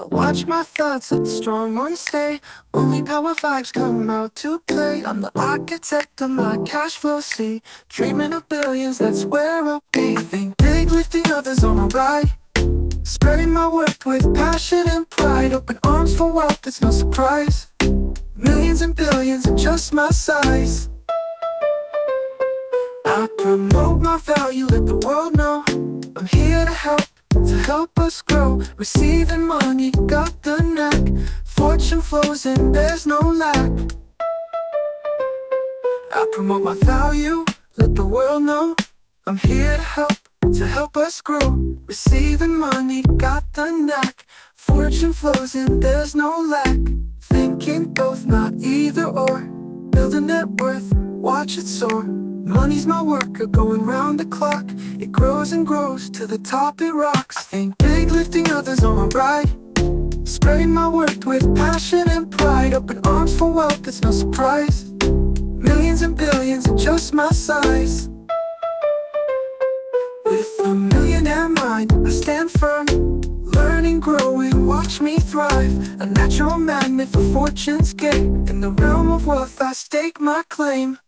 Watch my thoughts, let the strong ones stay. Only power vibes come out to play. I'm the architect of my cash flow, see. Dreaming of billions, that's where I'll be. Think big, lifting others on a ride. Spreading my work with passion and pride. Open arms for wealth, it's no surprise. Millions and billions are just my size. I promote my value, let the world know I'm here to help us grow. Receiving money, got the knack. Fortune flows and there's no lack. I promote my value, let the world know I'm here to help us grow. Receiving money, got the knack. Fortune flows and there's no lack. Thinking both, not either or. Build a net worth, watch it soar. Money's my worker, going round the clock. It grows and grows, to the top it rocks. I think big, lifting others on my ride. Spreading my work with passion and pride. Open arms for wealth, it's no surprise. Millions and billions are just my size. With a millionaire mind, I stand firm. Learning, growing, watch me thrive. A natural magnet for fortune's gain. In the realm of wealth, I stake my claim.